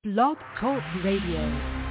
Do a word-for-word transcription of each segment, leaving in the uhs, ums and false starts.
Blog Talk Radio.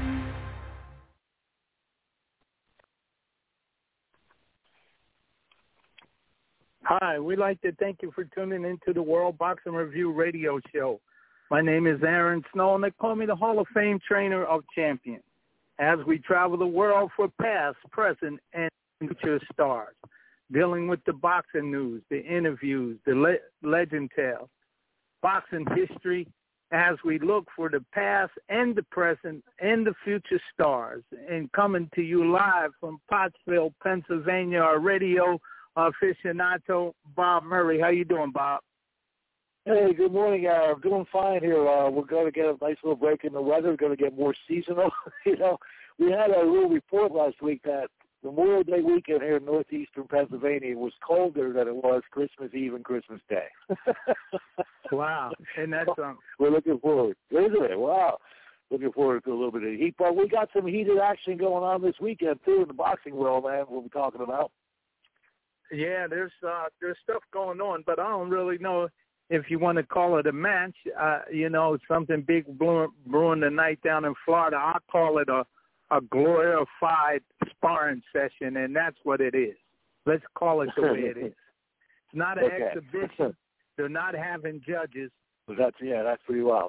Hi, we'd like to thank you for tuning into the World Boxing Review radio show. My name is Aaron Snow, and they call me the Hall of Fame trainer of champions. As we travel the world for past, present, and future stars, dealing with the boxing news, the interviews, the le- legend tales, boxing history, as we look for the past and the present and the future stars, and coming to you live from Pottsville, Pennsylvania, our radio aficionado, Bob Murray. How you doing, Bob? Hey, good morning, Aaron. I'm doing fine here. Uh, we're going to get a nice little break in the weather. We're going to get more seasonal. you know, we had a little report last week that Memorial Day weekend here in northeastern Pennsylvania was colder than it was Christmas Eve and Christmas Day. Wow. And that's um, we're looking forward. Isn't it? Wow. Looking forward to a little bit of heat. But we got some heated action going on this weekend, too, in the boxing world, man, what we're talking about. Yeah, there's uh, there's stuff going on, but I don't really know if you want to call it a match. Uh, you know, something big brewing, brewing tonight down in Florida. I call it a, a glorified sparring session, and that's what it is. Let's call it the way it is. It's not an okay. exhibition. They're not having judges. That's yeah, that's pretty wild.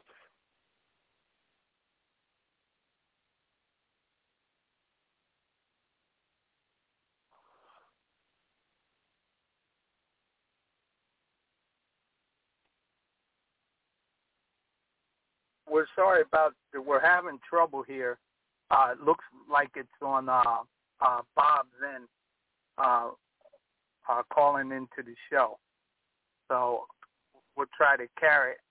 We're sorry about that. We're having trouble here. Uh, it looks like it's on uh, uh, Bob's end, uh, uh, calling into the show. So we'll try to carry it.